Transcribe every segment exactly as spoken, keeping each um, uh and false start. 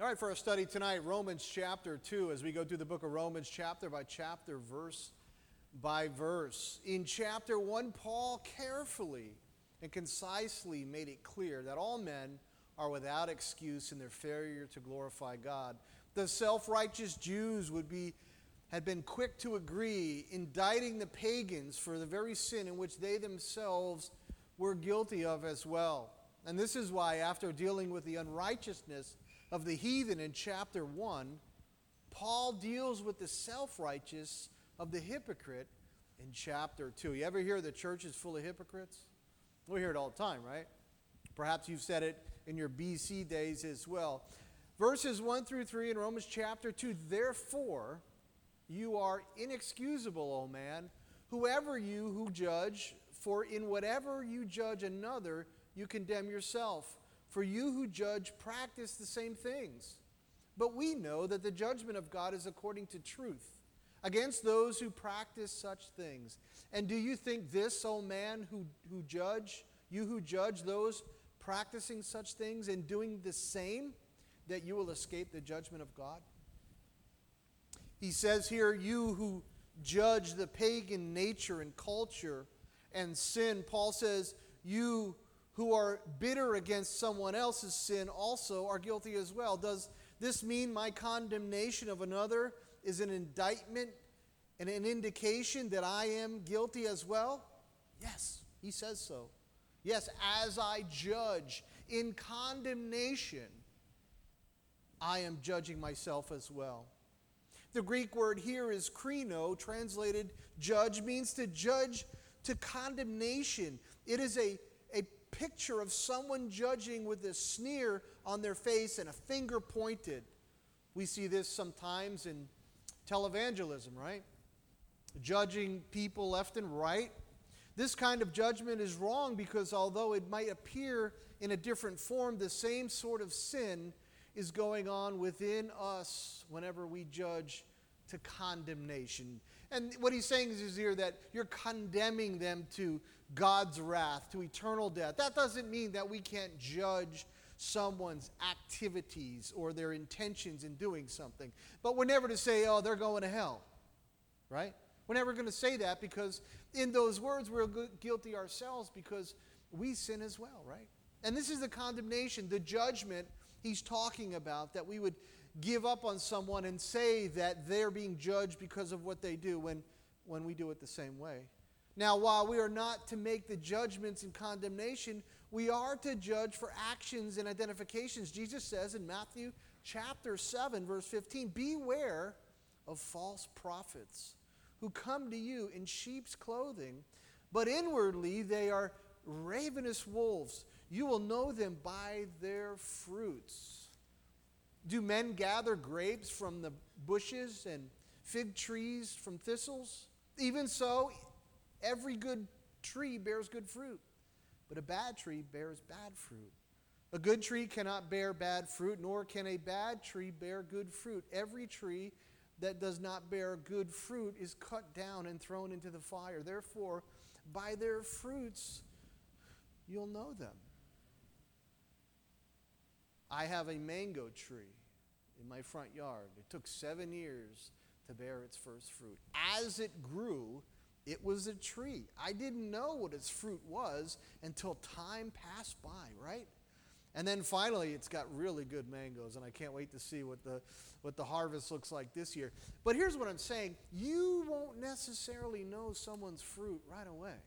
All right, for our study tonight, Romans chapter two, as we go through the book of Romans chapter by chapter, verse by verse. In chapter one, Paul carefully and concisely made it clear that all men are without excuse in their failure to glorify God. The self-righteous Jews would be had been quick to agree, indicting the pagans for the very sin in which they themselves were guilty of as well. And this is why, after dealing with the unrighteousness of the heathen in chapter one, Paul deals with the self-righteous of the hypocrite in chapter two. You ever hear the church is full of hypocrites? We hear it all the time, right? Perhaps you've said it in your B C days as well. Verses one through three in Romans chapter two, therefore, you are inexcusable, O man, whoever you who judge, for in whatever you judge another, you condemn yourself. For you who judge practice the same things. But we know that the judgment of God is according to truth, against those who practice such things. And do you think this, O man, who, who judge, you who judge those practicing such things and doing the same, that you will escape the judgment of God? He says here, you who judge the pagan nature and culture and sin. Paul says, you who are bitter against someone else's sin also are guilty as well. Does this mean my condemnation of another is an indictment and an indication that I am guilty as well? Yes, he says so. Yes, as I judge in condemnation, I am judging myself as well. The Greek word here is krino, translated judge, means to judge to condemnation. It is a, a picture of someone judging with a sneer on their face and a finger pointed. We see this sometimes in televangelism, right? Judging people left and right. This kind of judgment is wrong because although it might appear in a different form, the same sort of sin is going on within us whenever we judge to condemnation. And what he's saying is here that you're condemning them to God's wrath, to eternal death. That doesn't mean that we can't judge someone's activities or their intentions in doing something. But we're never to say, oh, they're going to hell, right? We're never going to say that because in those words we're guilty ourselves because we sin as well, right? And this is the condemnation, the judgment he's talking about, that we would give up on someone and say that they're being judged because of what they do when, when we do it the same way. Now, while we are not to make the judgments and condemnation, we are to judge for actions and identifications. Jesus says in Matthew chapter seven, verse fifteen, beware of false prophets who come to you in sheep's clothing, but inwardly they are ravenous wolves. You will know them by their fruits. Do men gather grapes from the bushes and fig trees from thistles? Even so, every good tree bears good fruit, but a bad tree bears bad fruit. A good tree cannot bear bad fruit, nor can a bad tree bear good fruit. Every tree that does not bear good fruit is cut down and thrown into the fire. Therefore, by their fruits you'll know them. I have a mango tree in my front yard. It took seven years to bear its first fruit. As it grew, it was a tree. I didn't know what its fruit was until time passed by, right? And then finally, it's got really good mangoes, and I can't wait to see what the, what the harvest looks like this year. But here's what I'm saying. You won't necessarily know someone's fruit right away.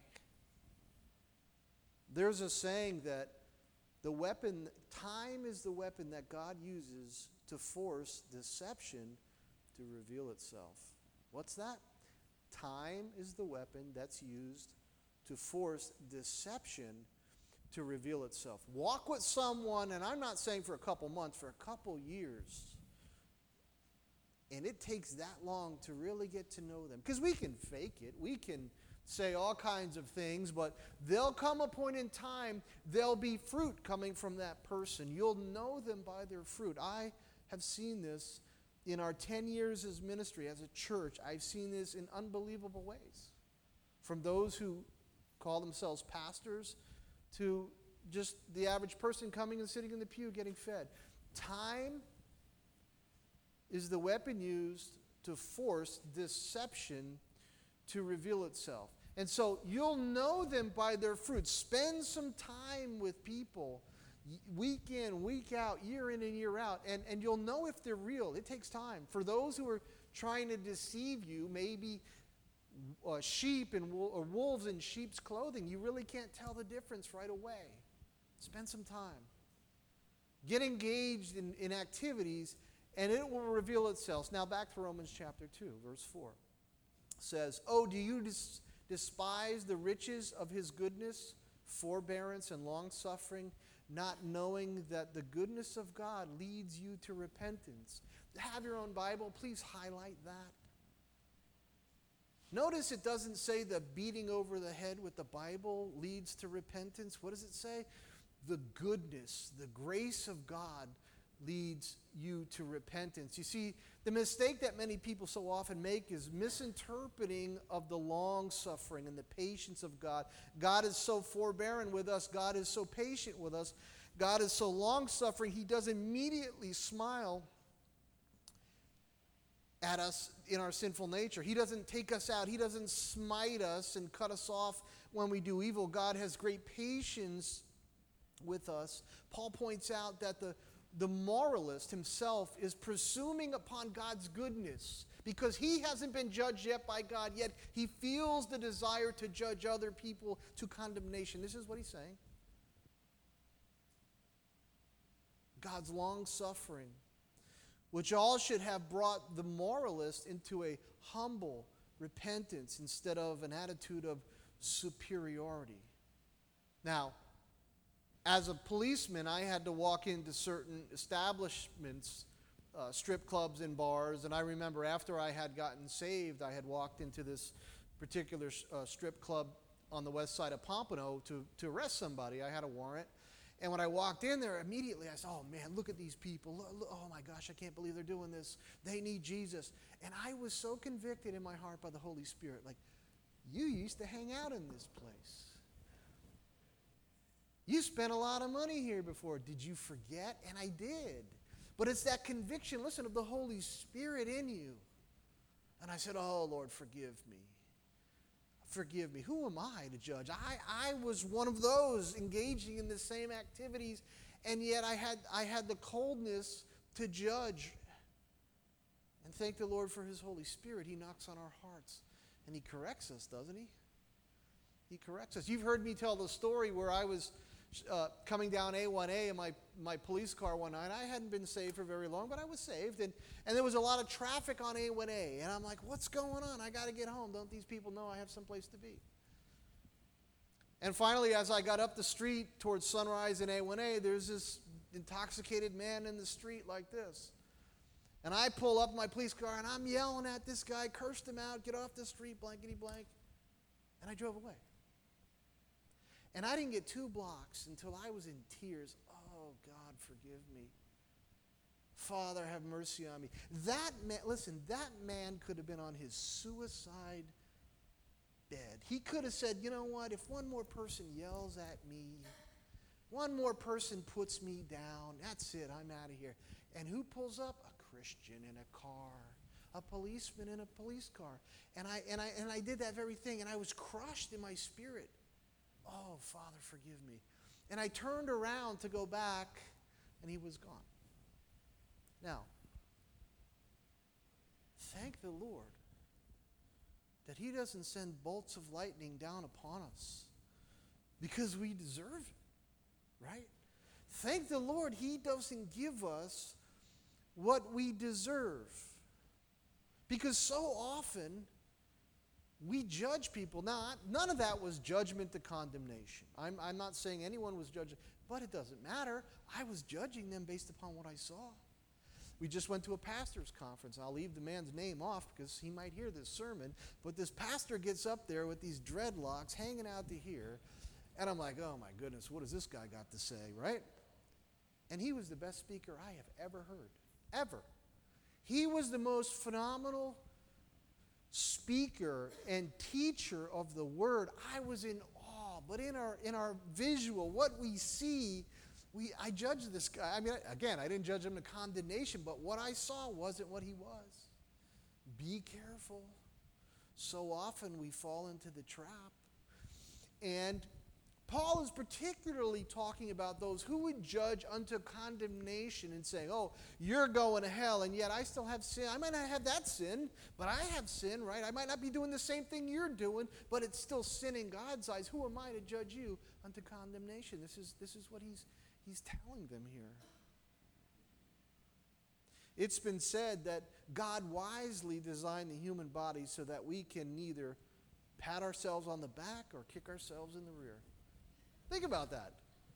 There's a saying that the weapon, time is the weapon that God uses to force deception to reveal itself. What's that? Time is the weapon that's used to force deception to reveal itself. Walk with someone, and I'm not saying for a couple months, for a couple years. And it takes that long to really get to know them. Because we can fake it. We can say all kinds of things, but there'll come a point in time, there'll be fruit coming from that person. You'll know them by their fruit. I have seen this in our ten years as ministry, as a church. I've seen this in unbelievable ways. From those who call themselves pastors to just the average person coming and sitting in the pew getting fed. Time is the weapon used to force deception to reveal itself. And so you'll know them by their fruits. Spend some time with people week in, week out, year in and year out, and, and you'll know if they're real. It takes time. For those who are trying to deceive you, maybe uh, sheep and wool, or wolves in sheep's clothing, you really can't tell the difference right away. Spend some time. Get engaged in, in activities, and it will reveal itself. Now back to Romans chapter two, verse four. It says, "Oh, do you dis- despise the riches of his goodness, forbearance, and long-suffering, not knowing that the goodness of God leads you to repentance?" Have your own Bible. Please highlight that. Notice it doesn't say the beating over the head with the Bible leads to repentance. What does it say? The goodness, the grace of God leads you to repentance. You see, the mistake that many people so often make is misinterpreting of the long suffering and the patience of God. God is so forbearing with us. God is so patient with us. God is so long suffering. He does immediately smile at us in our sinful nature. He doesn't take us out. He doesn't smite us and cut us off when we do evil. God has great patience with us. Paul points out that the The moralist himself is presuming upon God's goodness because he hasn't been judged yet by God, yet he feels the desire to judge other people to condemnation. This is what he's saying. God's long suffering, which all should have brought the moralist into a humble repentance instead of an attitude of superiority. Now, as a policeman, I had to walk into certain establishments, uh, strip clubs and bars, and I remember after I had gotten saved, I had walked into this particular uh, strip club on the west side of Pompano to, to arrest somebody. I had a warrant, and when I walked in there, immediately I said, "Oh man, look at these people. Look, look, oh my gosh, I can't believe they're doing this. They need Jesus." And I was so convicted in my heart by the Holy Spirit, like, you used to hang out in this place. You spent a lot of money here before. Did you forget? And I did. But it's that conviction, listen, of the Holy Spirit in you. And I said, "Oh, Lord, forgive me. Forgive me. Who am I to judge?" I, I was one of those engaging in the same activities, and yet I had, I had the coldness to judge. And thank the Lord for his Holy Spirit. He knocks on our hearts, and he corrects us, doesn't he? He corrects us. You've heard me tell the story where I was Uh, coming down A one A in my, my police car one night. I hadn't been saved for very long, but I was saved. And, and there was a lot of traffic on A one A. And I'm like, what's going on? I got to get home. Don't these people know I have someplace to be? And finally, as I got up the street towards Sunrise in A one A, there's this intoxicated man in the street like this. And I pull up my police car, and I'm yelling at this guy, cursed him out, "Get off the street, blankety blank." And I drove away. And I didn't get two blocks until I was in tears. "Oh, God, forgive me. Father, have mercy on me." That man, listen, that man could have been on his suicide bed. He could have said, "You know what, if one more person yells at me, one more person puts me down, that's it, I'm out of here." And who pulls up? A Christian in a car, a policeman in a police car. And I, and I, and I did that very thing, and I was crushed in my spirit. "Oh, Father, forgive me." And I turned around to go back, and he was gone. Now, thank the Lord that he doesn't send bolts of lightning down upon us because we deserve it, right? Thank the Lord he doesn't give us what we deserve. Because so often we judge people. Now, none of that was judgment to condemnation. I'm, I'm not saying anyone was judging, but it doesn't matter. I was judging them based upon what I saw. We just went to a pastor's conference. I'll leave the man's name off because he might hear this sermon, but this pastor gets up there with these dreadlocks hanging out to here, and I'm like, "Oh my goodness, what has this guy got to say," right? And he was the best speaker I have ever heard, ever. He was the most phenomenal speaker and teacher of the word. I was in awe. But in our in our visual, what we see we, I judged this guy. I mean, again, I didn't judge him to condemnation, but what I saw wasn't what he was. Be careful. So often we fall into the trap. And Paul is particularly talking about those who would judge unto condemnation and say, oh, you're going to hell, and yet I still have sin. I might not have that sin, but I have sin, right? I might not be doing the same thing you're doing, but it's still sin in God's eyes. Who am I to judge you unto condemnation? This is, this is what he's, he's telling them here. It's been said that God wisely designed the human body so that we can neither pat ourselves on the back or kick ourselves in the rear. Think about that.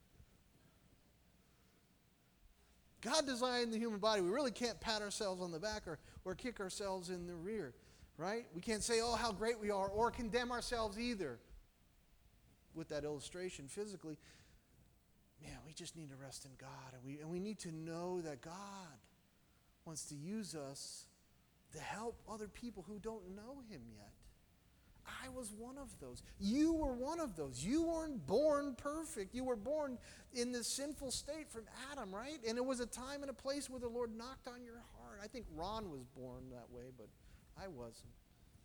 God designed the human body. We really can't pat ourselves on the back or, or kick ourselves in the rear, right? We can't say, oh, how great we are, or condemn ourselves either. With that illustration physically, man, we just need to rest in God. And we, and we need to know that God wants to use us to help other people who don't know him yet. I was one of those. You were one of those. You weren't born perfect. You were born in this sinful state from Adam, right? And it was a time and a place where the Lord knocked on your heart. I think Ron was born that way, but I wasn't.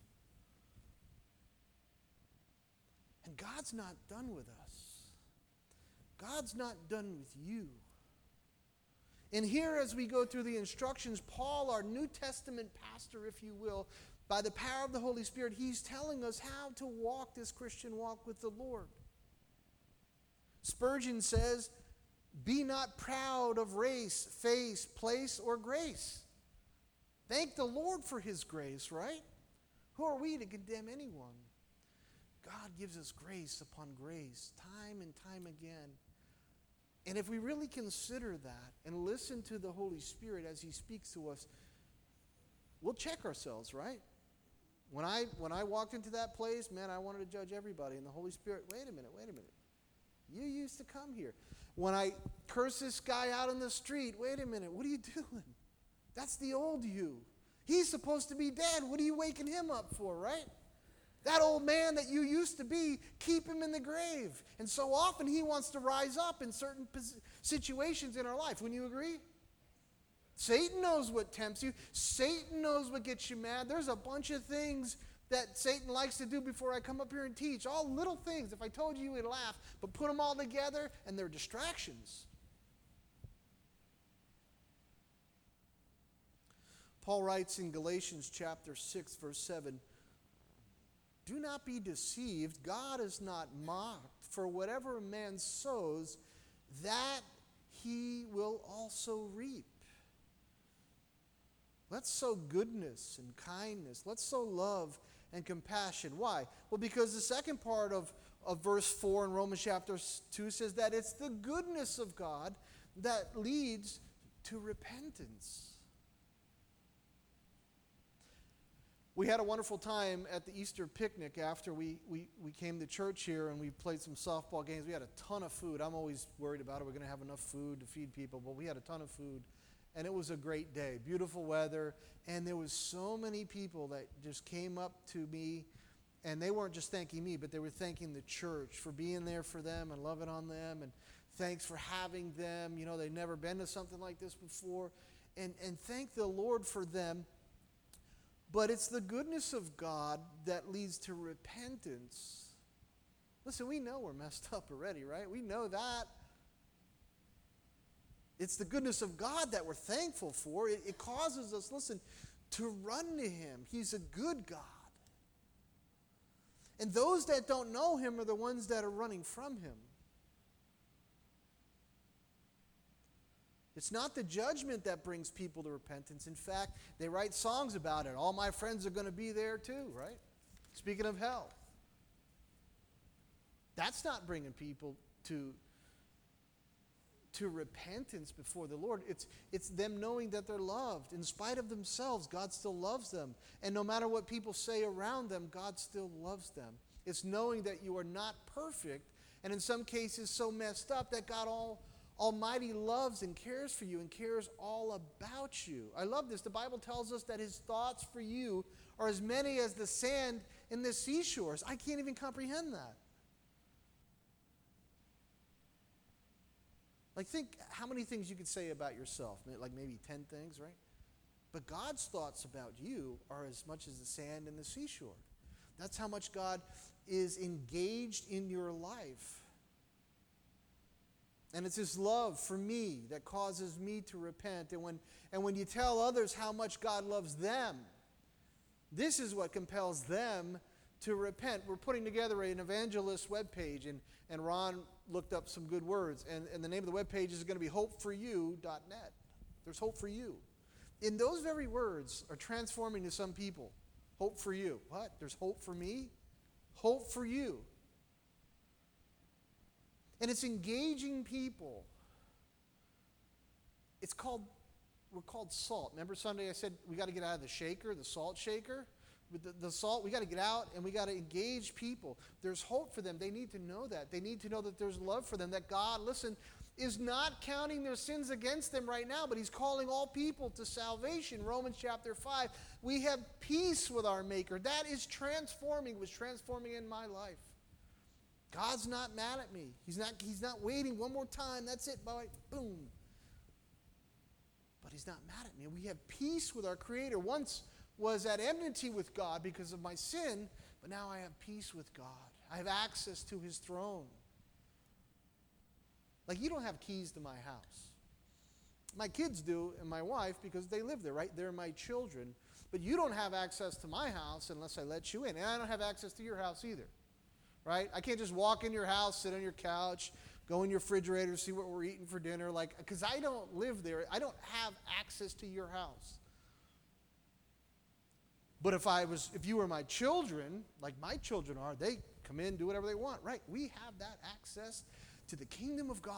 And God's not done with us. God's not done with you. And here, as we go through the instructions, Paul, our New Testament pastor, if you will, by the power of the Holy Spirit, he's telling us how to walk this Christian walk with the Lord. Spurgeon says, be not proud of race, face, place, or grace. Thank the Lord for his grace, right? Who are we to condemn anyone? God gives us grace upon grace, time and time again. And if we really consider that and listen to the Holy Spirit as he speaks to us, we'll check ourselves, right? When I when I walked into that place, man, I wanted to judge everybody. And the Holy Spirit, wait a minute, wait a minute. You used to come here. When I curse this guy out on the street, wait a minute, what are you doing? That's the old you. He's supposed to be dead. What are you waking him up for, right? That old man that you used to be, keep him in the grave. And so often he wants to rise up in certain situations in our life. Wouldn't you agree? Satan knows what tempts you. Satan knows what gets you mad. There's a bunch of things that Satan likes to do before I come up here and teach. All little things. If I told you, you would laugh. But put them all together, and they're distractions. Paul writes in Galatians chapter six, verse seven, do not be deceived. God is not mocked. For whatever a man sows, that he will also reap. Let's sow goodness and kindness. Let's sow love and compassion. Why? Well, because the second part of, of verse four in Romans chapter two says that it's the goodness of God that leads to repentance. We had a wonderful time at the Easter picnic after we, we, we came to church here, and we played some softball games. We had a ton of food. I'm always worried about it. We're going to have enough food to feed people, but we had a ton of food. And it was a great day, beautiful weather, and there was so many people that just came up to me, and they weren't just thanking me, but they were thanking the church for being there for them and loving on them, and thanks for having them. You know, they'd never been to something like this before, and, and thank the Lord for them. But it's the goodness of God that leads to repentance. Listen, we know we're messed up already, right? We know that. It's the goodness of God that we're thankful for. It, it causes us, listen, to run to him. He's a good God. And those that don't know him are the ones that are running from him. It's not the judgment that brings people to repentance. In fact, they write songs about it. All my friends are going to be there too, right? Speaking of hell. That's not bringing people to, to repentance before the Lord. It's, it's them knowing that they're loved. In spite of themselves, God still loves them. And no matter what people say around them, God still loves them. It's knowing that you are not perfect, and in some cases so messed up that God all Almighty loves and cares for you and cares all about you. I love this. The Bible tells us that his thoughts for you are as many as the sand in the seashores. I can't even comprehend that. Like, think how many things you could say about yourself. Like maybe ten things, right? But God's thoughts about you are as much as the sand and the seashore. That's how much God is engaged in your life. And it's His love for me that causes me to repent. And when, and when you tell others how much God loves them, this is what compels them to repent. We're putting together an evangelist webpage, and, and Ron looked up some good words. And, and the name of the webpage is going to be hope for you dot net. There's hope for you. In those very words are transforming to some people. Hope for you. What? There's hope for me? Hope for you. And it's engaging people. It's called, we're called salt. Remember Sunday I said we got to get out of the shaker, the salt shaker? With the, the salt, we got to get out and we got to engage people. There's hope for them. They need to know that. They need to know that there's love for them, that God, listen, is not counting their sins against them right now, but He's calling all people to salvation. Romans chapter five, we have peace with our Maker. That is transforming, was transforming in my life. God's not mad at me. He's not, he's not waiting one more time. That's it, boy. Boom. But He's not mad at me. We have peace with our Creator. Once was at enmity with God because of my sin, but now I have peace with God. I have access to His throne. Like, you don't have keys to my house. My kids do, and my wife, because they live there, right? They're my children. But you don't have access to my house unless I let you in. And I don't have access to your house either. Right? I can't just walk in your house, sit on your couch, go in your refrigerator, see what we're eating for dinner. Like, because I don't live there. I don't have access to your house. But if I was, if you were my children, like my children are, they come in, do whatever they want. Right? We have that access to the kingdom of God.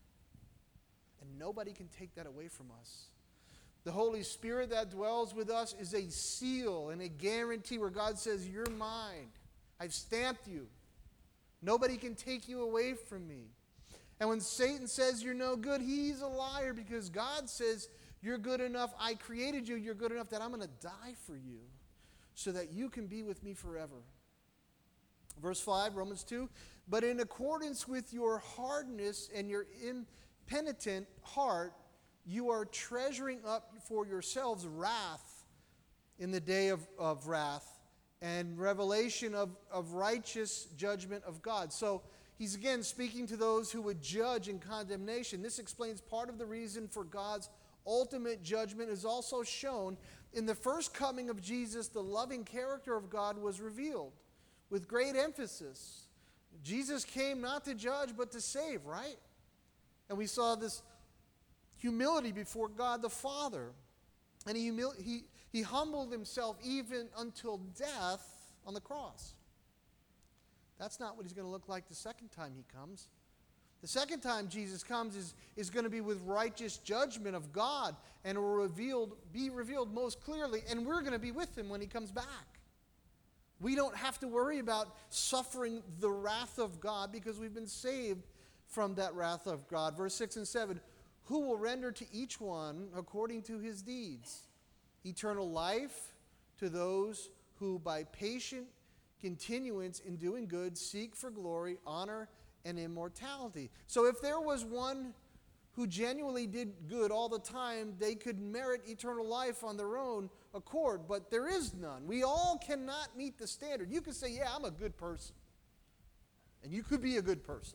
And nobody can take that away from us. The Holy Spirit that dwells with us is a seal and a guarantee where God says, you're mine. I've stamped you. Nobody can take you away from me. And when Satan says you're no good, he's a liar, because God says you're good enough. I created you. You're good enough that I'm going to die for you so that you can be with me forever. Verse five, Romans two, but in accordance with your hardness and your impenitent heart, you are treasuring up for yourselves wrath in the day of, of wrath and revelation of, of righteous judgment of God. So he's again speaking to those who would judge in condemnation. This explains part of the reason for God's ultimate judgment is also shown in the first coming of Jesus. The loving character of God was revealed with great emphasis. Jesus came not to judge but to save, right? And we saw this humility before God the Father. And he, humil- he, he humbled himself even until death on the cross. That's not what he's going to look like the second time he comes. The second time Jesus comes is, is going to be with righteous judgment of God, and will revealed, be revealed most clearly, and we're going to be with him when he comes back. We don't have to worry about suffering the wrath of God because we've been saved from that wrath of God. Verse six and seven, who will render to each one according to his deeds? Eternal life to those who by patient continuance in doing good seek for glory, honor, and immortality. So if there was one who genuinely did good all the time, they could merit eternal life on their own accord, but there is none. We all cannot meet the standard. You could say, yeah, I'm a good person. And you could be a good person.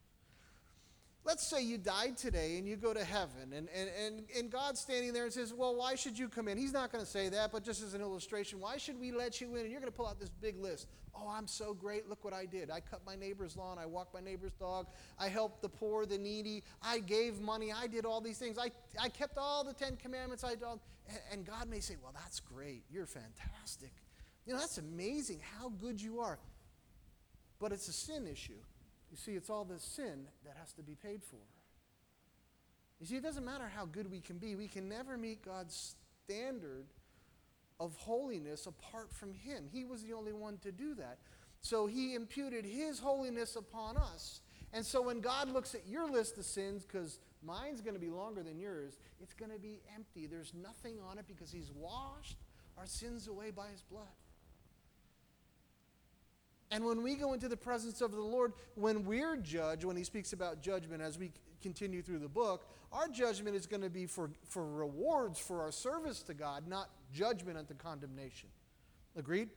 Let's say you died today and you go to heaven, and, and, and, and God's standing there and says, well, why should you come in? He's not going to say that, but just as an illustration, why should we let you in? And you're going to pull out this big list. Oh, I'm so great. Look what I did. I cut my neighbor's lawn. I walked my neighbor's dog. I helped the poor, the needy. I gave money. I did all these things. I, I kept all the Ten Commandments. I did all, and, and God may say, well, that's great. You're fantastic. You know, that's amazing how good you are. But it's a sin issue. You see, it's all the sin that has to be paid for. You see, it doesn't matter how good we can be. We can never meet God's standard of holiness apart from him. He was the only one to do that. So he imputed his holiness upon us. And so when God looks at your list of sins, because mine's going to be longer than yours, it's going to be empty. There's nothing on it because he's washed our sins away by his blood. And when we go into the presence of the Lord, when we're judged, when he speaks about judgment, as we continue through the book, our judgment is going to be for, for rewards for our service to God, not judgment unto condemnation. Agreed?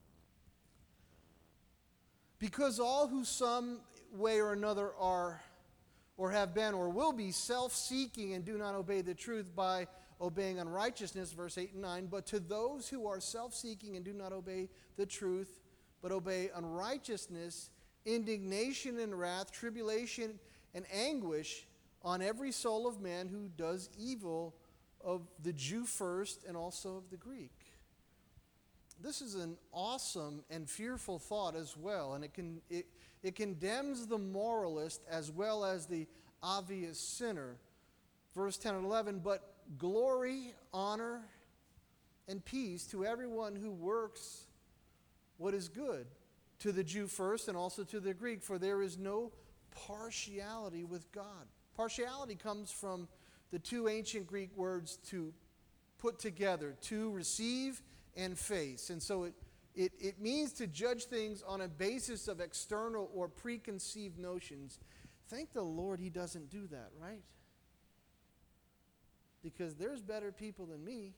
Because all who some way or another are, or have been, or will be self-seeking and do not obey the truth by obeying unrighteousness, verse eight and nine, but to those who are self-seeking and do not obey the truth, but obey unrighteousness, indignation and wrath, tribulation and anguish on every soul of man who does evil, of the Jew first and also of the Greek. This is an awesome and fearful thought as well, and it can it, it condemns the moralist as well as the obvious sinner. Verse ten and eleven, but glory, honor, and peace to everyone who works what is good, to the Jew first and also to the Greek, for there is no partiality with God. Partiality comes from the two ancient Greek words to put together, to receive and face. And so it, it, it means to judge things on a basis of external or preconceived notions. Thank the Lord he doesn't do that, right? Because there's better people than me.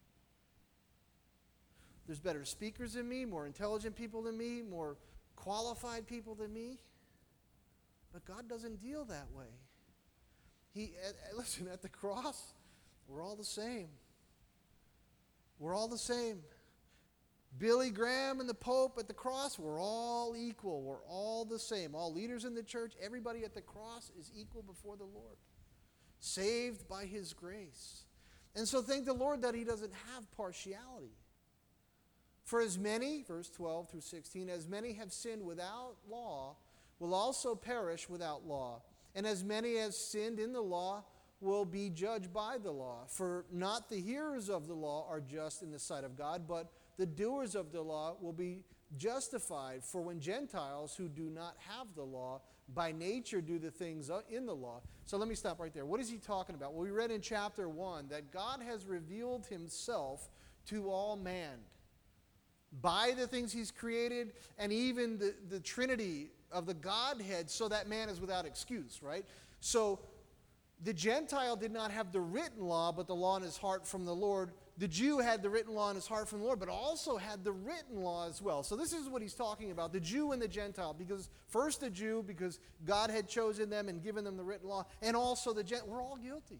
There's better speakers than me, more intelligent people than me, more qualified people than me. But God doesn't deal that way. He, uh, listen, at the cross, we're all the same. We're all the same. Billy Graham and the Pope at the cross, we're all equal. We're all the same. All leaders in the church, everybody at the cross is equal before the Lord. Saved by his grace. And so thank the Lord that he doesn't have partiality. For as many, verse twelve through sixteen, as many have sinned without law, will also perish without law. And as many as sinned in the law will be judged by the law. For not the hearers of the law are just in the sight of God, but the doers of the law will be justified. For when Gentiles who do not have the law by nature do the things in the law. So let me stop right there. What is he talking about? Well, we read in chapter one that God has revealed himself to all man by the things he's created, and even the, the Trinity of the Godhead, so that man is without excuse, right? So the Gentile did not have the written law, but the law in his heart from the Lord. The Jew had the written law in his heart from the Lord, but also had the written law as well. So this is what he's talking about, the Jew and the Gentile. Because first the Jew, because God had chosen them and given them the written law, and also the Gentile. We're all guilty.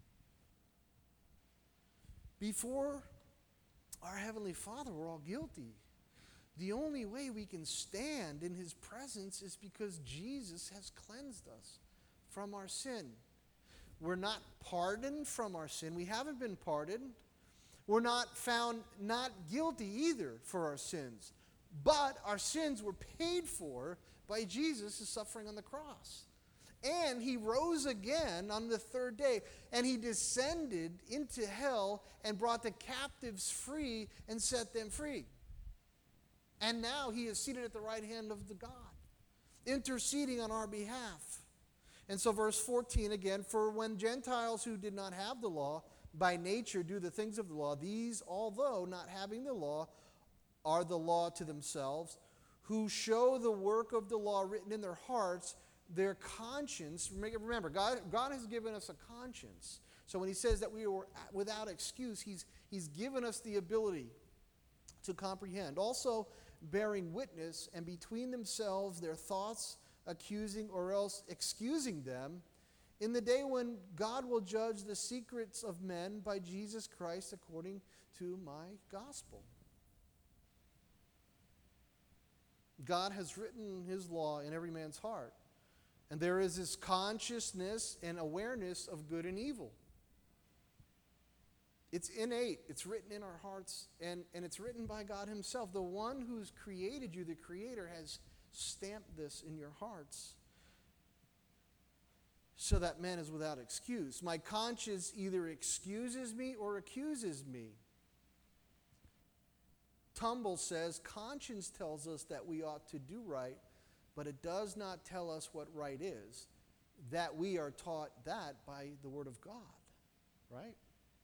Before our Heavenly Father, we're all guilty. The only way we can stand in his presence is because Jesus has cleansed us from our sin. We're not pardoned from our sin. We haven't been pardoned. We're not found not guilty either for our sins. But our sins were paid for by Jesus' suffering on the cross. And he rose again on the third day. And he descended into hell and brought the captives free and set them free. And now he is seated at the right hand of the God, interceding on our behalf. And so verse fourteen again, for when Gentiles who did not have the law by nature do the things of the law, these, although not having the law, are the law to themselves, who show the work of the law written in their hearts, their conscience. Remember, God, God has given us a conscience. So when he says that we were without excuse, he's, he's given us the ability to comprehend. Also bearing witness, and between themselves their thoughts accusing or else excusing them, in the day when God will judge the secrets of men by Jesus Christ according to my gospel. God has written his law in every man's heart. And there is this consciousness and awareness of good and evil. It's innate. It's written in our hearts, and, and it's written by God himself. The one who's created you, the Creator, has stamped this in your hearts so that man is without excuse. My conscience either excuses me or accuses me. Tumble says, conscience tells us that we ought to do right, but it does not tell us what right is. That we are taught that by the Word of God, right?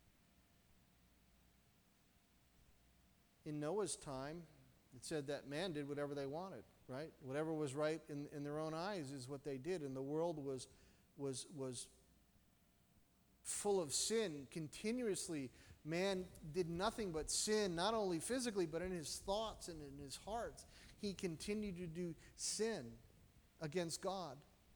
In Noah's time, it said that man did whatever they wanted, right? Whatever was right in, in their own eyes is what they did, and the world was was, was full of sin continuously. Man did nothing but sin, not only physically, but in his thoughts and in his heart. He continued to do sin against God.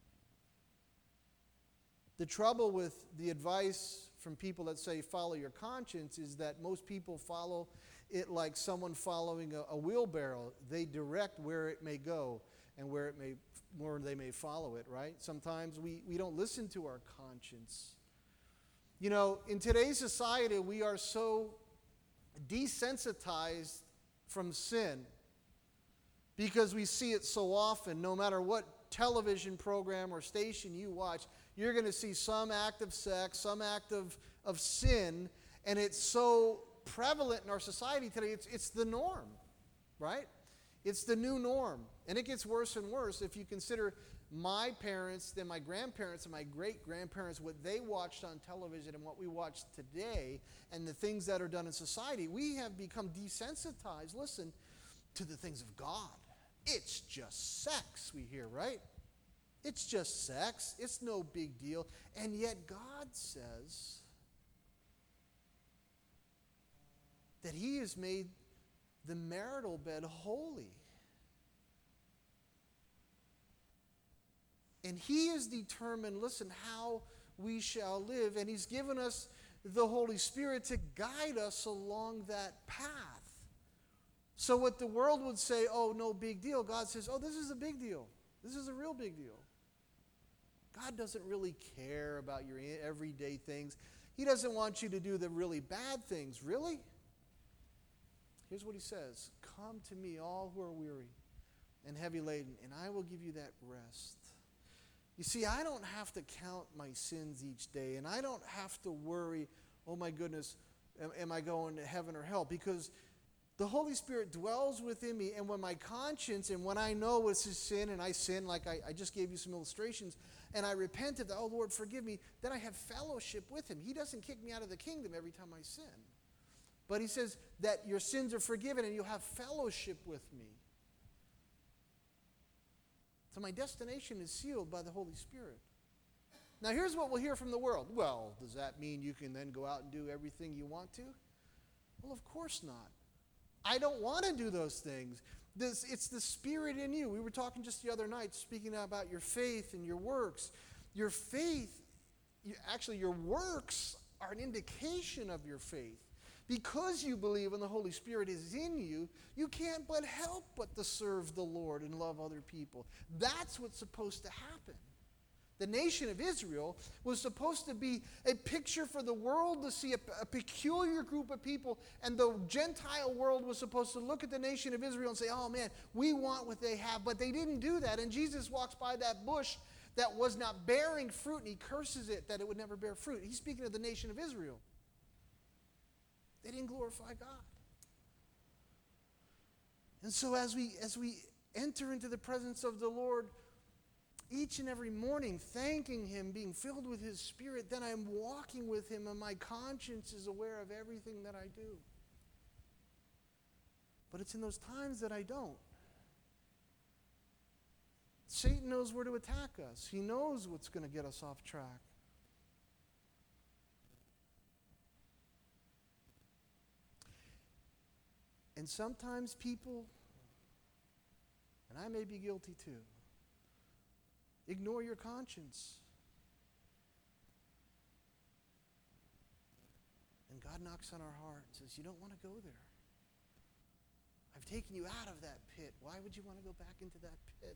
The trouble with the advice from people that say follow your conscience is that most people follow it like someone following a, a wheelbarrow. They direct where it may go and where it may where they may follow it, right? Sometimes we, we don't listen to our conscience. You know, in today's society, we are so desensitized from sin because we see it so often. No matter what television program or station you watch, you're going to see some act of sex, some act of, of sin, and it's so prevalent in our society today. It's, it's the norm, right? It's the new norm. And it gets worse and worse if you consider my parents, then my grandparents, and my great-grandparents, what they watched on television and what we watch today, and the things that are done in society. We have become desensitized, listen, to the things of God. It's just sex, we hear, right? It's just sex. It's no big deal. And yet God says that He has made the marital bed holy. And He is determined, listen, how we shall live. And He's given us the Holy Spirit to guide us along that path. So what the world would say, oh, no big deal, God says, oh, this is a big deal. This is a real big deal. God doesn't really care about your everyday things. He doesn't want you to do the really bad things. Really? Here's what He says. Come to me, all who are weary and heavy laden, and I will give you that rest. You see, I don't have to count my sins each day, and I don't have to worry, oh my goodness, am, am I going to heaven or hell? Because the Holy Spirit dwells within me, and when my conscience, and when I know it's a sin, and I sin, like I, I just gave you some illustrations, and I repent of that, oh Lord, forgive me, then I have fellowship with Him. He doesn't kick me out of the kingdom every time I sin. But He says that your sins are forgiven, and you'll have fellowship with me. So my destination is sealed by the Holy Spirit. Now here's what we'll hear from the world. Well, does that mean you can then go out and do everything you want to? Well, of course not. I don't want to do those things. This, it's the Spirit in you. We were talking just the other night, speaking about your faith and your works. Your faith, you, actually your works are an indication of your faith. Because you believe and the Holy Spirit is in you, you can't but help but to serve the Lord and love other people. That's what's supposed to happen. The nation of Israel was supposed to be a picture for the world to see, a, a peculiar group of people, and the Gentile world was supposed to look at the nation of Israel and say, oh man, we want what they have, but they didn't do that. And Jesus walks by that bush that was not bearing fruit, and He curses it that it would never bear fruit. He's speaking of the nation of Israel. They didn't glorify God. And so as we as we enter into the presence of the Lord each and every morning, thanking Him, being filled with His Spirit, then I'm walking with Him and my conscience is aware of everything that I do. But it's in those times that I don't. Satan knows where to attack us. He knows what's going to get us off track. And sometimes people, and I may be guilty too, ignore your conscience. And God knocks on our heart and says, you don't want to go there. I've taken you out of that pit. Why would you want to go back into that pit?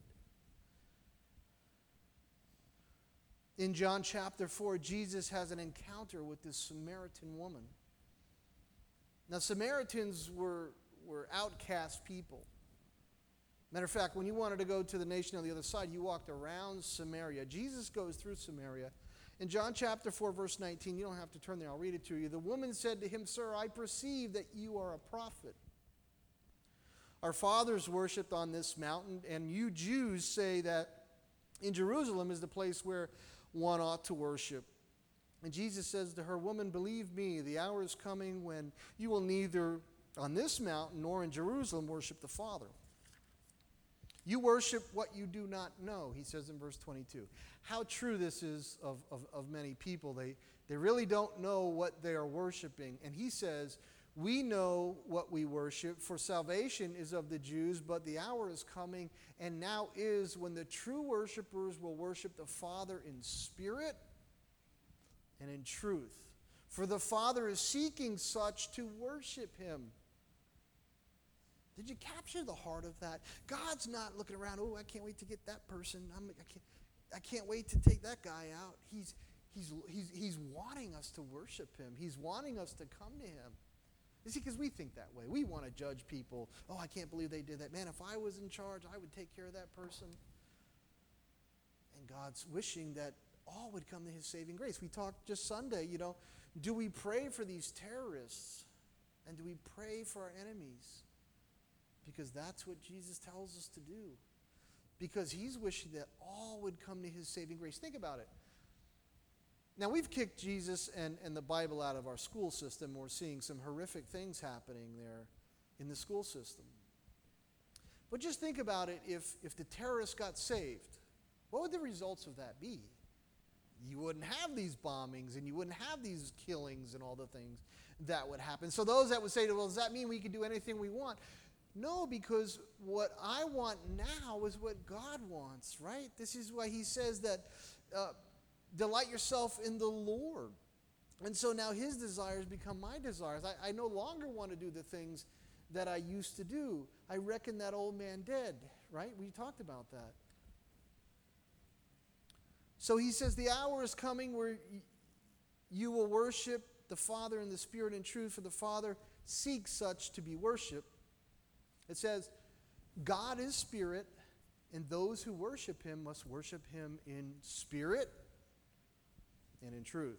In John chapter four, Jesus has an encounter with this Samaritan woman. Now, Samaritans were, were outcast people. Matter of fact, when you wanted to go to the nation on the other side, you walked around Samaria. Jesus goes through Samaria. In John chapter four, verse nineteen, you don't have to turn there, I'll read it to you. The woman said to him, Sir, I perceive that you are a prophet. Our fathers worshipped on this mountain, and you Jews say that in Jerusalem is the place where one ought to worship. And Jesus says to her, Woman, believe me, the hour is coming when you will neither on this mountain nor in Jerusalem worship the Father. You worship what you do not know, he says in verse twenty-two. How true this is of, of, of many people. They, they really don't know what they are worshiping. And he says, we know what we worship, for salvation is of the Jews, but the hour is coming, and now is, when the true worshipers will worship the Father in spirit and in truth. For the Father is seeking such to worship him. Did you capture the heart of that? God's not looking around, oh, I can't wait to get that person. I'm, I, can't, I can't wait to take that guy out. He's, he's, he's, he's wanting us to worship him. He's wanting us to come to him. You see, because we think that way. We want to judge people. Oh, I can't believe they did that. Man, if I was in charge, I would take care of that person. And God's wishing that all would come to his saving grace. We talked just Sunday, you know, do we pray for these terrorists? And do we pray for our enemies? Because that's what Jesus tells us to do. Because he's wishing that all would come to his saving grace. Think about it. Now, we've kicked Jesus and, and the Bible out of our school system. We're seeing some horrific things happening there in the school system. But just think about it, if, if the terrorists got saved, what would the results of that be? You wouldn't have these bombings, and you wouldn't have these killings and all the things that would happen. So those that would say, well, does that mean we can do anything we want? No, because what I want now is what God wants, right? This is why he says that uh, delight yourself in the Lord. And so now his desires become my desires. I, I no longer want to do the things that I used to do. I reckon that old man dead, right? We talked about that. So he says the hour is coming where y- you will worship the Father in the Spirit and truth, for the Father seeks such to be worshiped. It says, God is spirit, and those who worship him must worship him in spirit and in truth.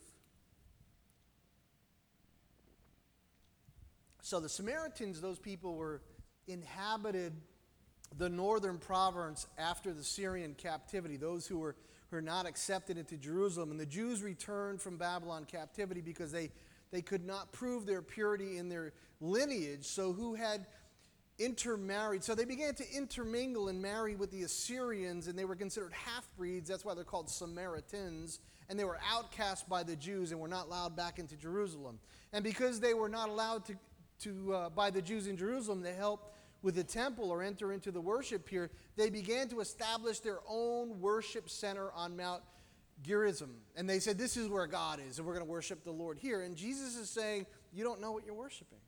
So the Samaritans, those people were inhabited the northern province after the Syrian captivity, those who were, who were not accepted into Jerusalem. And the Jews returned from Babylon captivity because they, they could not prove their purity in their lineage. So who had intermarried. So they began to intermingle and marry with the Assyrians, and they were considered half-breeds. That's why they're called Samaritans. And they were outcast by the Jews and were not allowed back into Jerusalem. And because they were not allowed to, to uh, by the Jews in Jerusalem to help with the temple or enter into the worship here, they began to establish their own worship center on Mount Gerizim. And they said, this is where God is, and we're going to worship the Lord here. And Jesus is saying, you don't know what you're worshiping.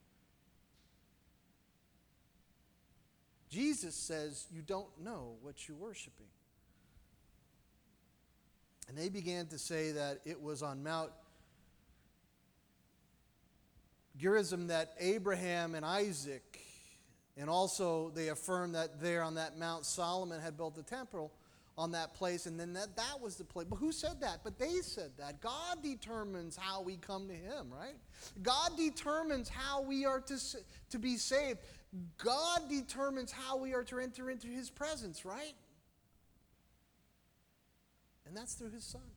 Jesus says, you don't know what you're worshiping. And they began to say that it was on Mount Gerizim that Abraham and Isaac, and also they affirmed that there on that Mount Solomon had built the temple on that place, and then that, that was the place. But who said that? But they said that. God determines how we come to him, right? God determines how we are to, to be saved. God determines how we are to enter into his presence, right? And that's through his Son.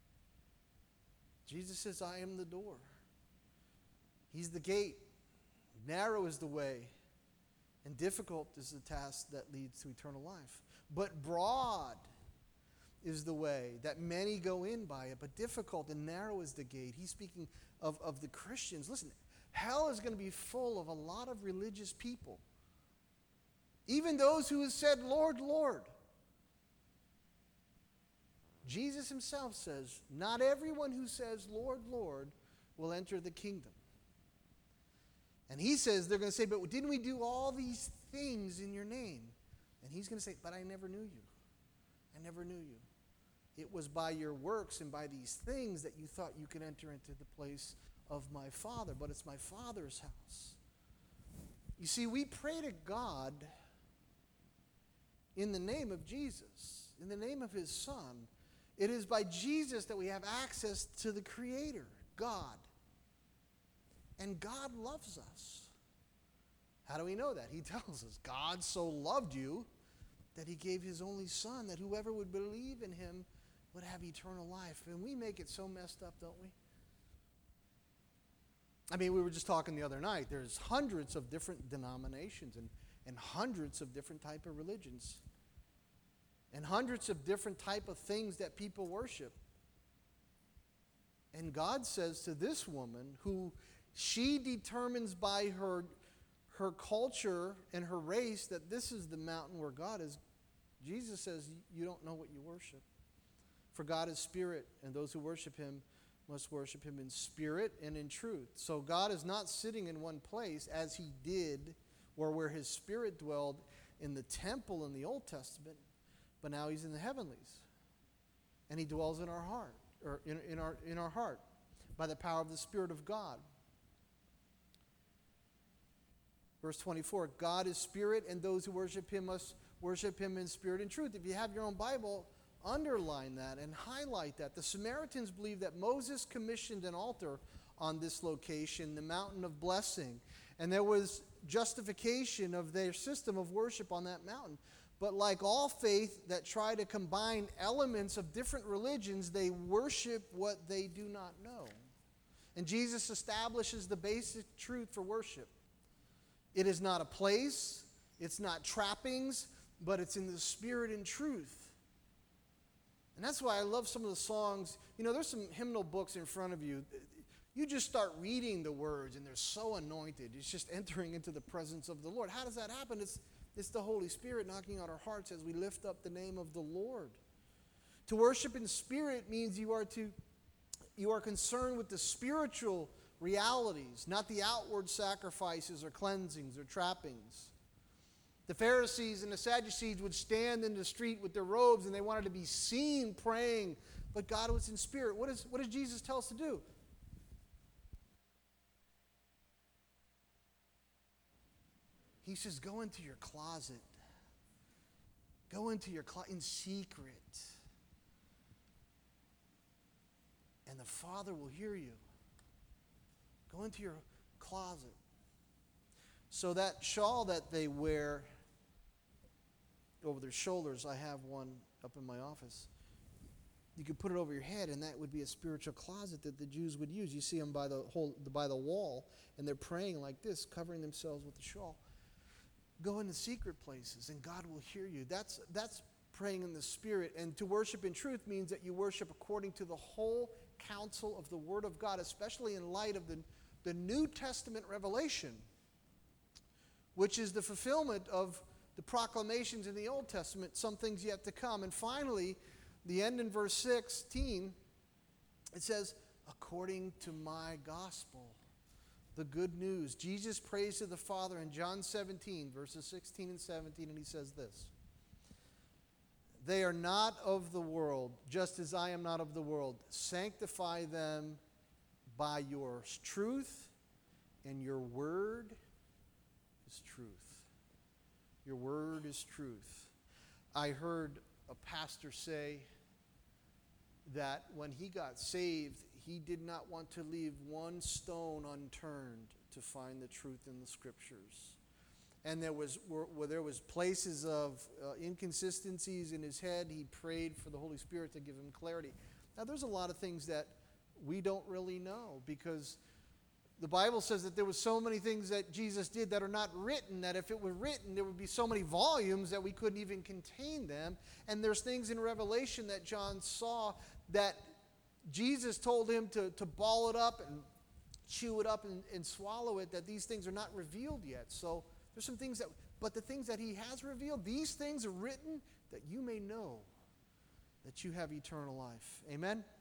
Jesus says, I am the door. He's the gate. Narrow is the way, and difficult is the task that leads to eternal life. But broad is the way that many go in by it, but difficult and narrow is the gate. He's speaking of, of the Christians. Listen, hell is going to be full of a lot of religious people. Even those who have said, Lord, Lord. Jesus himself says, not everyone who says, Lord, Lord, will enter the kingdom. And he says, they're going to say, but didn't we do all these things in your name? And he's going to say, but I never knew you. I never knew you. It was by your works and by these things that you thought you could enter into the place of my Father, but it's my Father's house. You see, we pray to God in the name of Jesus, in the name of his Son. It is by Jesus that we have access to the Creator, God. And God loves us. How do we know that? He tells us, God so loved you that he gave his only Son, that whoever would believe in him would have eternal life. And we make it so messed up, don't we? I mean, we were just talking the other night. There's hundreds of different denominations and, and hundreds of different type of religions. and hundreds of different type of things that people worship. And God says to this woman, who she determines by her, her culture and her race that this is the mountain where God is, Jesus says, you don't know what you worship. For God is spirit, and those who worship him must worship him in spirit and in truth. So God is not sitting in one place as he did, or where his spirit dwelled in the temple in the Old Testament, but now he's in the heavenlies. And he dwells in our heart, or in, in our in our heart, by the power of the Spirit of God. Verse twenty-four, God is spirit, and those who worship him must worship him in spirit and truth. If you have your own Bible, underline that and highlight that. The Samaritans believed that Moses commissioned an altar on this location, the mountain of blessing. And there was justification of their system of worship on that mountain. But like all faith that try to combine elements of different religions, they worship what they do not know. And Jesus establishes the basic truth for worship. It is not a place, it's not trappings, but it's in the spirit and truth. And that's why I love some of the songs. You know, there's some hymnal books in front of you. You just start reading the words, and they're so anointed. It's just entering into the presence of the Lord. How does that happen? It's, it's the Holy Spirit knocking on our hearts as we lift up the name of the Lord. To worship in spirit means you are to you are concerned with the spiritual realities, not the outward sacrifices or cleansings or trappings. The Pharisees and the Sadducees would stand in the street with their robes, and they wanted to be seen praying, but God was in spirit. What, is, what does Jesus tell us to do? He says, go into your closet. Go into your closet in secret. And the Father will hear you. Go into your closet. So that shawl that they wear over their shoulders, I have one up in my office. You could put it over your head, and that would be a spiritual closet that the Jews would use. You see them by the whole, by the wall, and they're praying like this, covering themselves with the shawl. Go into secret places, and God will hear you. That's, that's praying in the Spirit. And to worship in truth means that you worship according to the whole counsel of the Word of God, especially in light of the, the New Testament revelation, which is the fulfillment of the proclamations in the Old Testament, some things yet to come. And finally, the end in verse sixteen, it says, according to my gospel, the good news. Jesus prays to the Father in John seventeen, verses sixteen and seventeen, and he says this: they are not of the world, just as I am not of the world. Sanctify them by your truth, and your word is truth. Your word is truth. I heard a pastor say that when he got saved, he did not want to leave one stone unturned to find the truth in the Scriptures. And there was where, where there was places of uh, inconsistencies in his head. He prayed for the Holy Spirit to give him clarity. Now, there's a lot of things that we don't really know, because the Bible says that there were so many things that Jesus did that are not written, that if it were written, there would be so many volumes that we couldn't even contain them. And there's things in Revelation that John saw that Jesus told him to, to ball it up and chew it up and, and swallow it, that these things are not revealed yet. So there's some things that, but the things that he has revealed, these things are written that you may know that you have eternal life. Amen?